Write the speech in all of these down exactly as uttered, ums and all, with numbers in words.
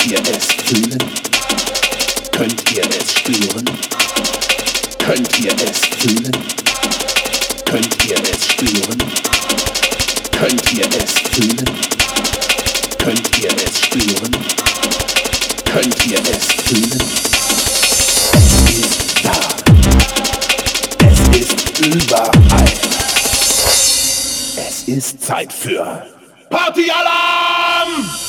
ihr es fühlen? Könnt ihr es spüren? Könnt ihr es fühlen? Könnt ihr es spüren? Könnt ihr es fühlen? Könnt ihr es spüren? Könnt ihr es fühlen? Es ist da. Es ist überall. Es ist Zeit für Partyalarm!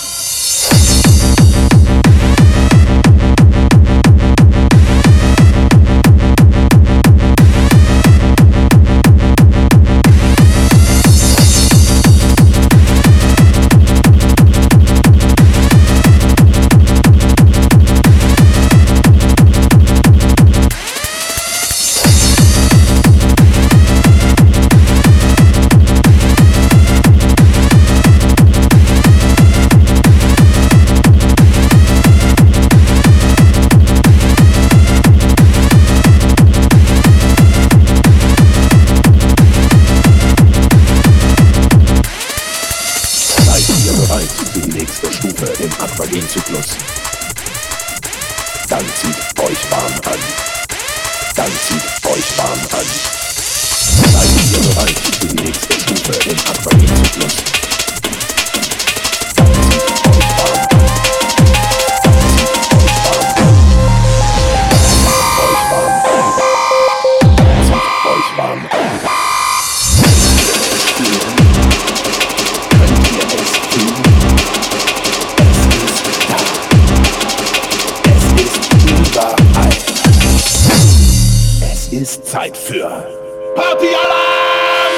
Aquagenzyklus. Dann zieht euch warm an. Dann zieht euch warm an. Seid ihr bereit für die nächste Stufe im Aquagenzyklus? Dann zieht euch warm an. Dann zieht euch warm an. Dann zieht euch warm an. Dann zieht euch warm an. Könnt ihr es fühlen? Es ist Zeit für Partyalarm!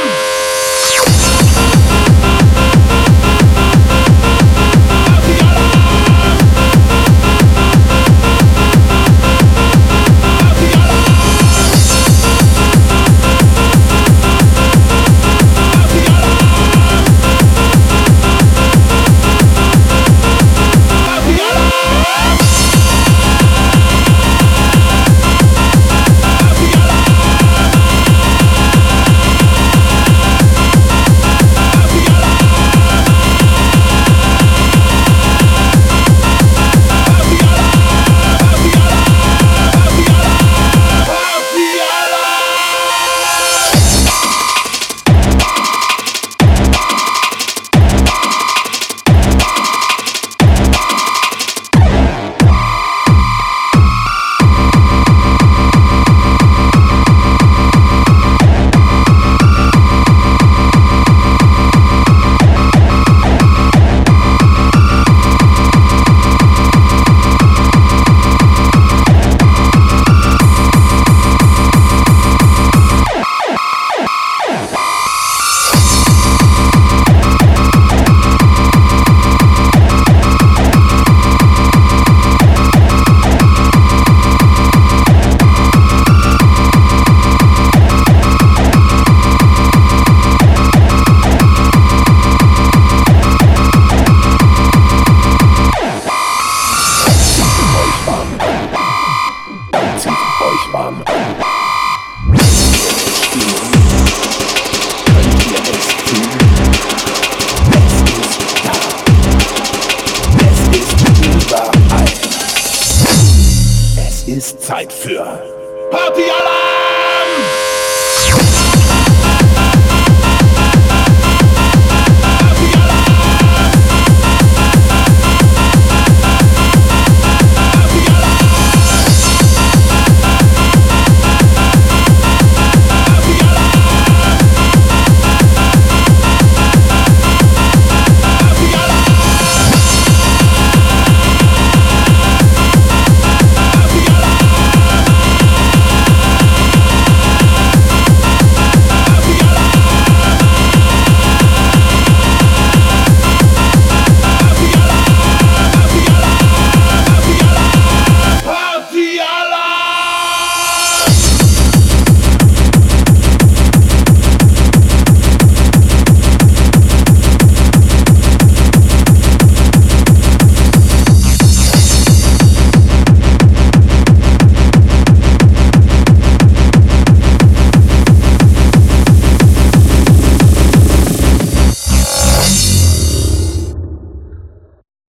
Zeit für Partyalarm!